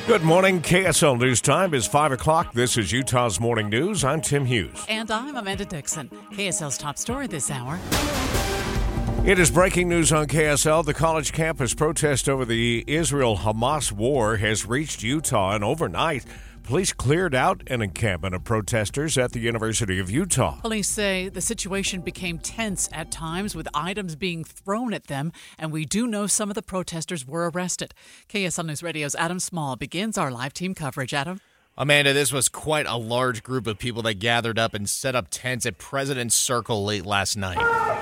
Good morning. KSL News Time is 5 o'clock. This is Utah's Morning News. I'm Tim Hughes. And I'm Amanda Dixon. KSL's top story this hour. It is breaking news on KSL. The college campus protest over the Israel-Hamas war has reached Utah, and overnight, police cleared out an encampment of protesters at the University of Utah. Police say the situation became tense at times, with items being thrown at them, and we do know some of the protesters were arrested. KSL News Radio's Adam Small begins our live team coverage. Adam? Amanda, this was quite a large group of people that gathered up and set up tents at President's Circle late last night.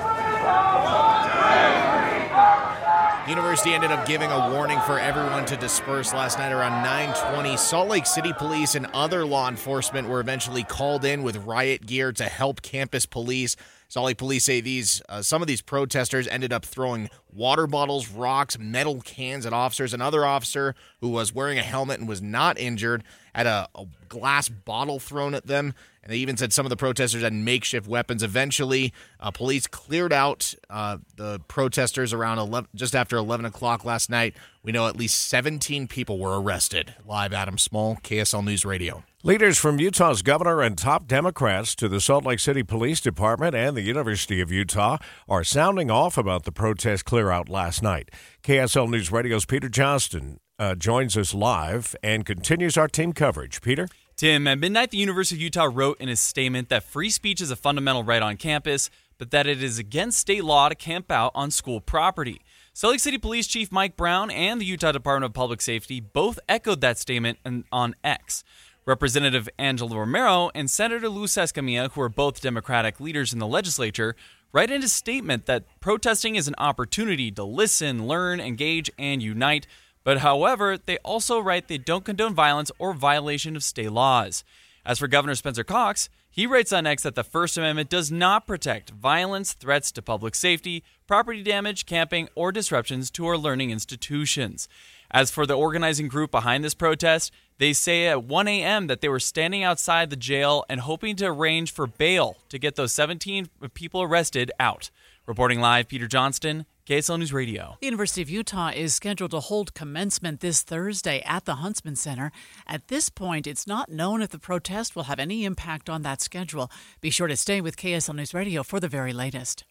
The university ended up giving a warning for everyone to disperse last night around 9:20. Salt Lake City police and other law enforcement were eventually called in with riot gear to help campus police. Salt Lake police say some of these protesters ended up throwing water bottles, rocks, metal cans at officers. Another officer who was wearing a helmet and was not injured had a glass bottle thrown at them. And they even said some of the protesters had makeshift weapons. Eventually, police cleared out the protesters around just after 11 o'clock last night. We know at least 17 people were arrested. Live, Adam Small, KSL News Radio. Leaders from Utah's governor and top Democrats to the Salt Lake City Police Department and the University of Utah are sounding off about the protest clear-out last night. KSL News Radio's Peter Johnston joins us live and continues our team coverage. Peter? Tim, at midnight, the University of Utah wrote in a statement that free speech is a fundamental right on campus, but that it is against state law to camp out on school property. Salt Lake City Police Chief Mike Brown and the Utah Department of Public Safety both echoed that statement on X. Representative Angela Romero and Senator Luz Escamilla, who are both Democratic leaders in the legislature, write in a statement that protesting is an opportunity to listen, learn, engage, and unite. But however, they also write they don't condone violence or violation of state laws. As for Governor Spencer Cox, he writes on X that the First Amendment does not protect violence, threats to public safety, property damage, camping, or disruptions to our learning institutions. As for the organizing group behind this protest, they say at 1 a.m. that they were standing outside the jail and hoping to arrange for bail to get those 17 people arrested out. Reporting live, Peter Johnston, KSL News Radio. The University of Utah is scheduled to hold commencement this Thursday at the Huntsman Center. At this point, it's not known if the protest will have any impact on that schedule. Be sure to stay with KSL News Radio for the very latest.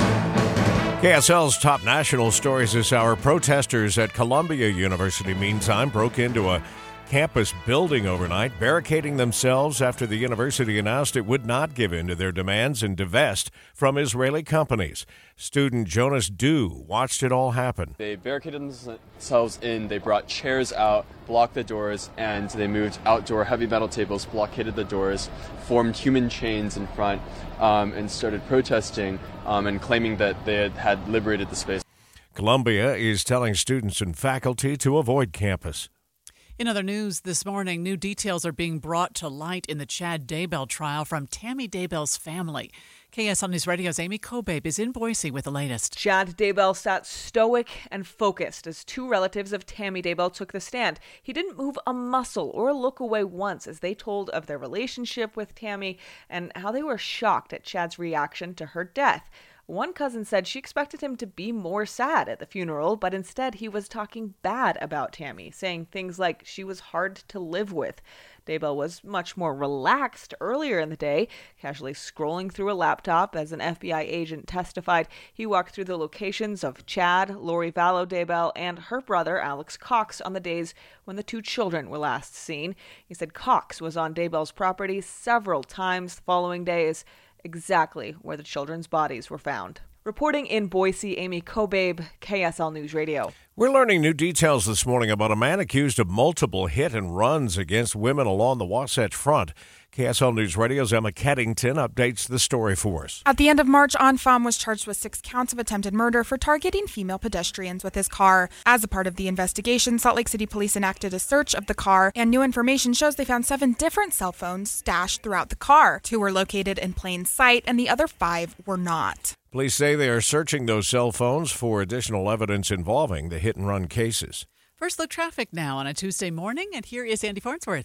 KSL's top national stories this hour. Protesters at Columbia University, meantime, broke into a campus building overnight, barricading themselves after the university announced it would not give in to their demands and divest from Israeli companies. Student Jonas Du watched it all happen. They barricaded themselves in, they brought chairs out, blocked the doors, and they moved outdoor heavy metal tables, blockaded the doors, formed human chains in front, and started protesting and claiming that they had liberated the space. Columbia is telling students and faculty to avoid campus. In other news this morning, new details are being brought to light in the Chad Daybell trial from Tammy Daybell's family. KSL News Radio's Amy Kobabe is in Boise with the latest. Chad Daybell sat stoic and focused as two relatives of Tammy Daybell took the stand. He didn't move a muscle or look away once as they told of their relationship with Tammy and how they were shocked at Chad's reaction to her death. One cousin said she expected him to be more sad at the funeral, but instead he was talking bad about Tammy, saying things like she was hard to live with. Daybell was much more relaxed earlier in the day, casually scrolling through a laptop as an FBI agent testified. He walked through the locations of Chad, Lori Vallow Daybell, and her brother Alex Cox on the days when the two children were last seen. He said Cox was on Daybell's property several times the following days, exactly where the children's bodies were found. Reporting in Boise, Amy Kobabe, KSL News Radio. We're learning new details this morning about a man accused of multiple hit and runs against women along the Wasatch Front. KSL News Radio's Emma Keddington updates the story for us. At the end of March, Anfam was charged with 6 counts of attempted murder for targeting female pedestrians with his car. As a part of the investigation, Salt Lake City police enacted a search of the car, and new information shows they found 7 different cell phones stashed throughout the car. 2 were located in plain sight, and the other 5 were not. Police say they are searching those cell phones for additional evidence involving the hit-and-run cases. First look traffic now on a Tuesday morning, and here is Andy Farnsworth.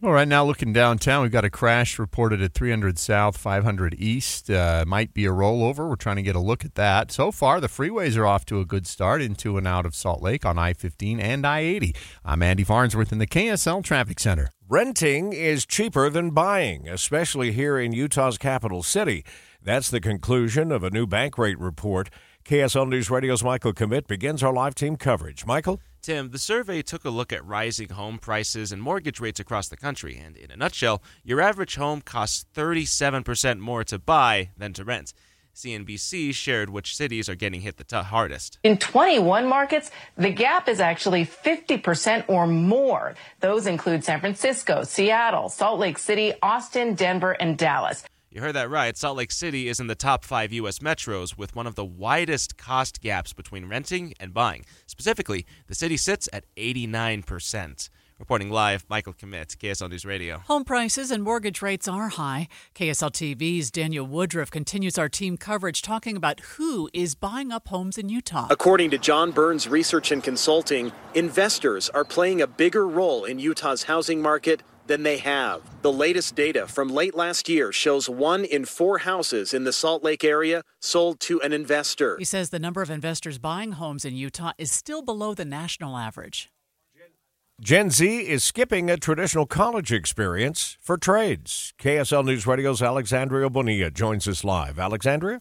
All right, now looking downtown, we've got a crash reported at 300 South, 500 East. Might be a rollover. We're trying to get a look at that. So far, the freeways are off to a good start into and out of Salt Lake on I-15 and I-80. I'm Andy Farnsworth in the KSL Traffic Center. Renting is cheaper than buying, especially here in Utah's capital city. That's the conclusion of a new bank rate report. KSL News Radio's Michael Commit begins our live team coverage. Michael? Tim, the survey took a look at rising home prices and mortgage rates across the country, and in a nutshell, your average home costs 37% more to buy than to rent. CNBC shared which cities are getting hit the hardest. In 21 markets, the gap is actually 50% or more. Those include San Francisco, Seattle, Salt Lake City, Austin, Denver, and Dallas. You heard that right. Salt Lake City is in the top 5 U.S. metros with one of the widest cost gaps between renting and buying. Specifically, the city sits at 89%. Reporting live, Michael Commit, KSL News Radio. Home prices and mortgage rates are high. KSL TV's Daniel Woodruff continues our team coverage talking about who is buying up homes in Utah. According to John Burns Research and Consulting, investors are playing a bigger role in Utah's housing market than they have. The latest data from late last year shows 1 in 4 houses in the Salt Lake area sold to an investor. He says the number of investors buying homes in Utah is still below the national average. Gen Z is skipping a traditional college experience for trades. KSL News Radio's Alexandria Bonilla joins us live. Alexandria?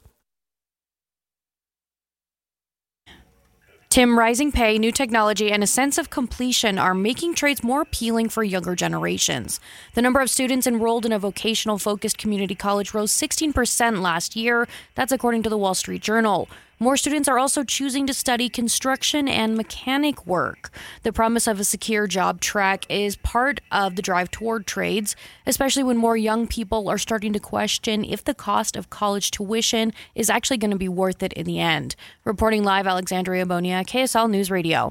Tim, rising pay, new technology, and a sense of completion are making trades more appealing for younger generations. The number of students enrolled in a vocational-focused community college rose 16% last year. That's according to the Wall Street Journal. More students are also choosing to study construction and mechanic work. The promise of a secure job track is part of the drive toward trades, especially when more young people are starting to question if the cost of college tuition is actually going to be worth it in the end. Reporting live, Alexandria Bonilla, KSL News Radio.